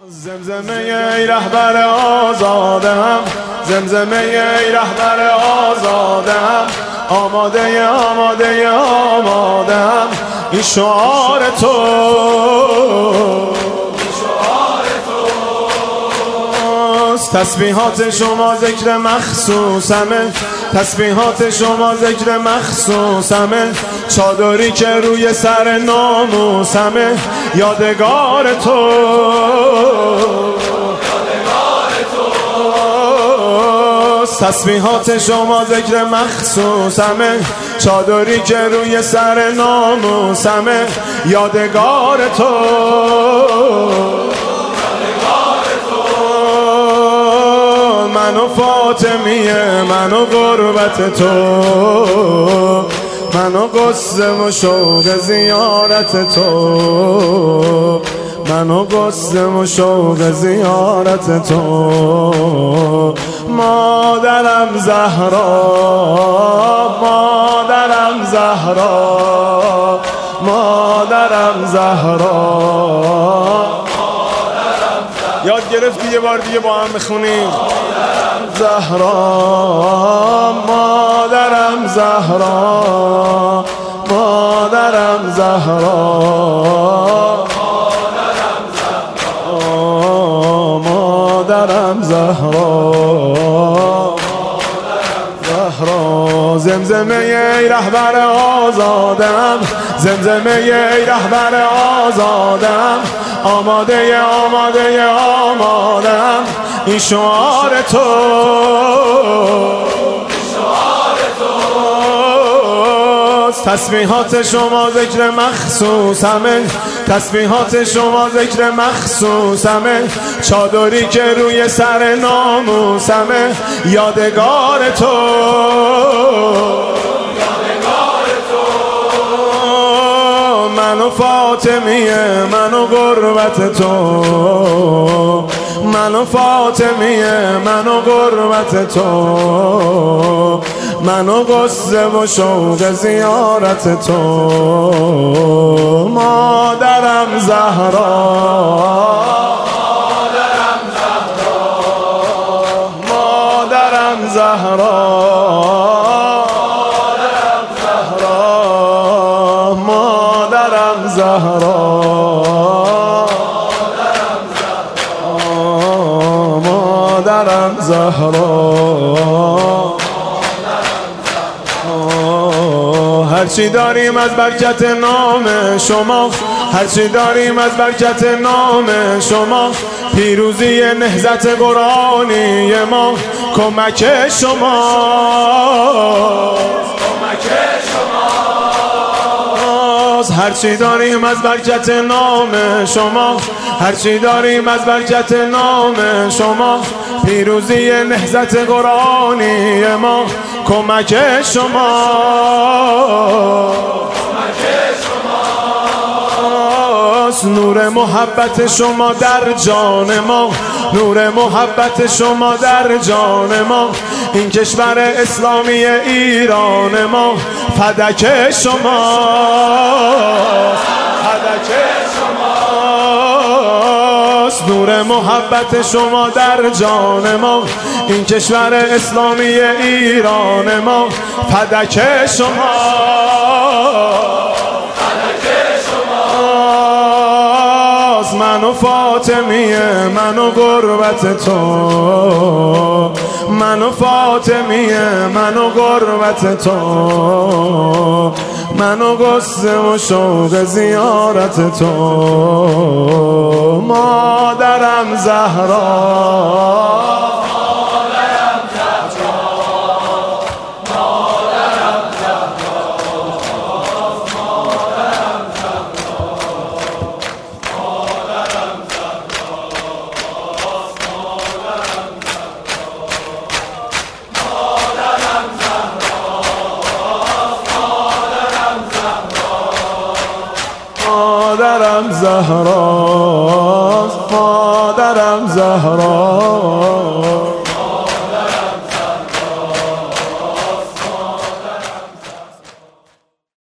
زمزمه ای رهبر آزادم، زمزمه ای رهبر آزادم، آماده آماده آمادم این شعار تو، تسبیحات شما ذکر مخصوصمه، تسبیحات شما ذکر مخصوصمه، چادری که روی سر ناموسمه، یادگار تو، تسبیحات شما ذکر مخصوصمه، چادری که روی سر ناموسمه، یادگار تو، من و فاطمیه، من و غربت تو، من و قصه و شوق زیارت تو، من و قصه و شوق زیارت تو، مادرم زهرا، مادرم زهرا، مادرم زهرا. یاد گرفتی یه بار دیگه با هم بخونیم؟ زهرا، مادرم زهرا، مادرم زهرا، مادرم زهرا، زهرا. زمزمه ای رهبر آزادم، زمزمه ای رهبر آزادم، آماده آماده آمادم این شعار تو، تسبیحات شما ذکر مخصوصمه، تسبیحات شما ذکر مخصوصمه، چادری که روی سر ناموسمه، یادگار تو، من و فاطمیه، من و غربت تو، من و فاطمیه، من و غربت تو، من و قصه و شوق زیارت تو، مادرم زهرا، مادرم زهرا، مادرم زهرا، مادرم زهرا، مادرم زهرا. هرچی داریم از برکت نام شما، هرچی داریم از برکت نام شما، پیروزی نهضت قرآنی ما، کمک شما، کمک شما. هرچی داریم از برکت نام شما، هرچی داریم از برکت نام شما، پیروزی نهضت قرآنی ما، کمک شما، کمک شما. نور محبت شما در جان ما، نور محبت شما در جان ما، این کشور اسلامی ایران ما، فدک شما، فدک شما. نور محبت شما در جان ما، این کشور اسلامی ایران ما، فدک شما، فدک شما. من و فاطمیه، من و غربت تو، من و فاطمیه، من و غربت تو، من و قصه و شوق زیارت تو، مادرم زهرا، مادرم زهرا، مادرم زهرا.